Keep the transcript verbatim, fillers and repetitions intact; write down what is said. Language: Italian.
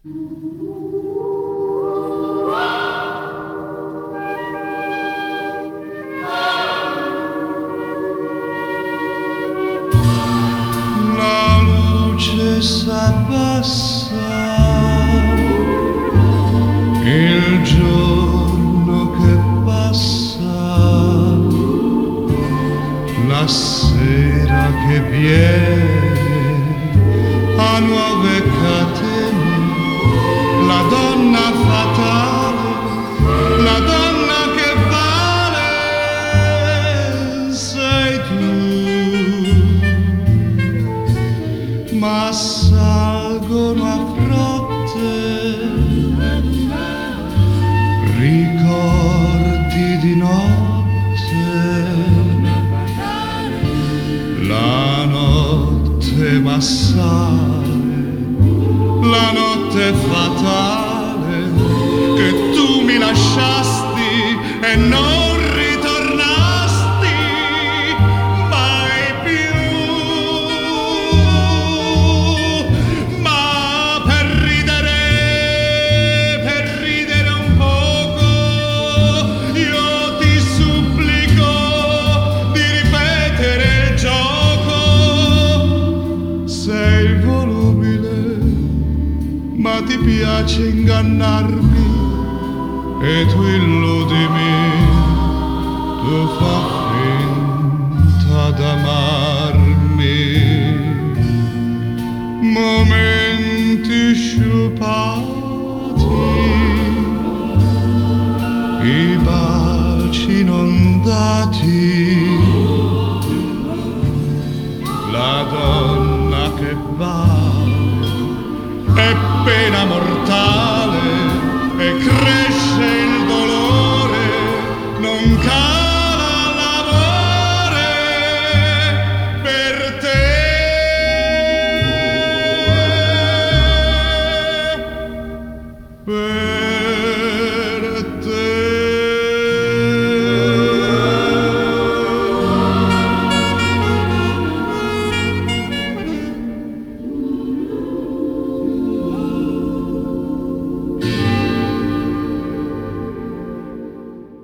La luce s'abbassa, il giorno che passa, la sera che viene a nuove catene, la donna fatale, la donna che vale sei tu, ma salgono a frotte ricordi di notte, la notte massale, la notte fatale che tu mi lasciasti e non ritornasti mai più. Ma per ridere, per ridere un poco, io ti supplico di ripetere il gioco. Sei volubile, ma ti piace ingannarmi e tu illudimi, tu fa finta d'amarmi. Momenti sciupati, i baci non dati, la donna che vale è pena